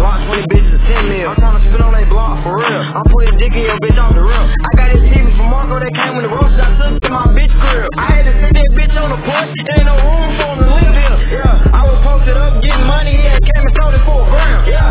Block 20 bitches, 10 mil. I'm tryna spit on that block for real. I'm putting dick in your bitch off the rip. I got this TV from Marco that came with the roaches I took to my bitch crib. I had to sit that bitch on the porch. Ain't no room for him to live here. Yeah, I was posted up getting money. Yeah, came and sold it for $1 gram. Yeah.